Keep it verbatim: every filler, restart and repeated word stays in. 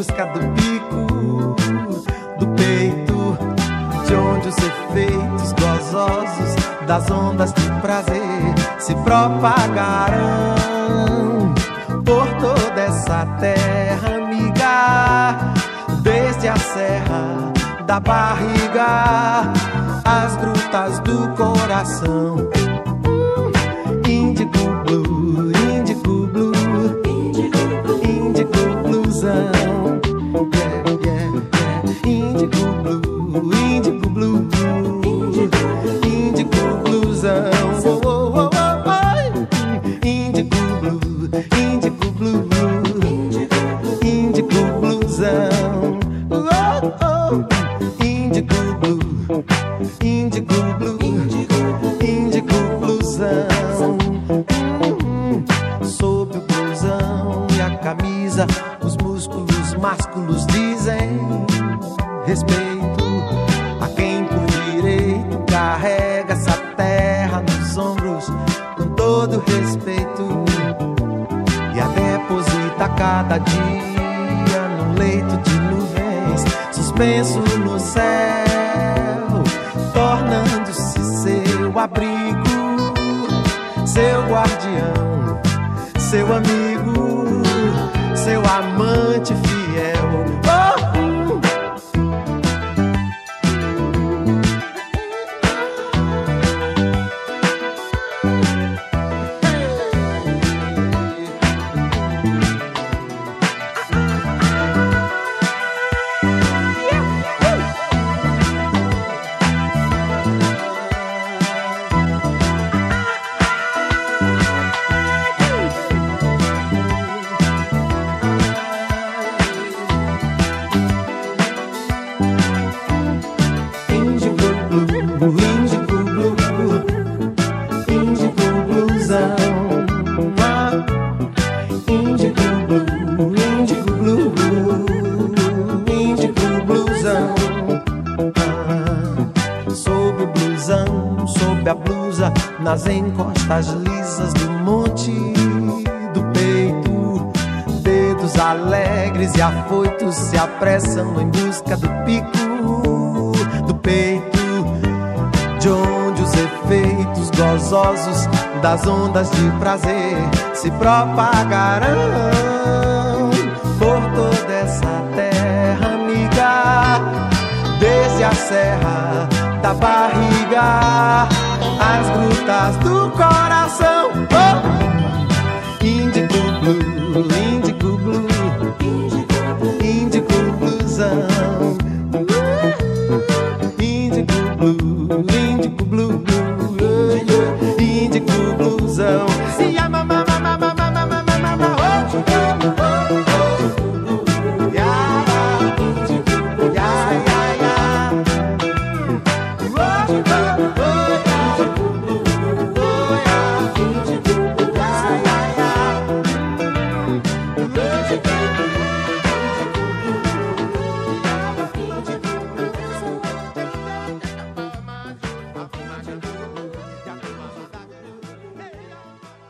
busca do pico, do peito, de onde os efeitos gozosos das ondas de prazer se propagarão por toda essa terra amiga, desde a serra da barriga às grutas do coração. Índigo blue, índigo blue, índigo bluesão. Yeah, yeah, yeah. Índigo blue, índigo blue, índigo bluesão. Oh, oh, oh, oh, oh. Índigo blue, índigo blue, índigo bluesão. Oh, oh. Índigo blue, índigo blue, índigo blusão. Hum, sob o blusão e a camisa, os músculos másculos dizem respeito a quem por direito carrega essa terra nos ombros com todo respeito e a deposita cada dia num leito de nuvens suspenso no céu, tornando-se seu abrigo, seu guardião, seu amigo, seu amante fiel. Oh! Índigo blue, índigo blusão. Índigo blue, índigo blue, índigo blusão. Sob o blusão, sob a blusa, nas encostas lisas do monte do peito, dedos alegres e afoitos se apressam em busca do pico do peito, de onde os efeitos gozosos das ondas de prazer se propagarão por toda essa terra amiga, desde a serra da barriga às grutas do coração. Oh! Índigo blue, índigo blue, índigo blusão. Índigo blue, índigo blue, índigo blusão. Se a mamãe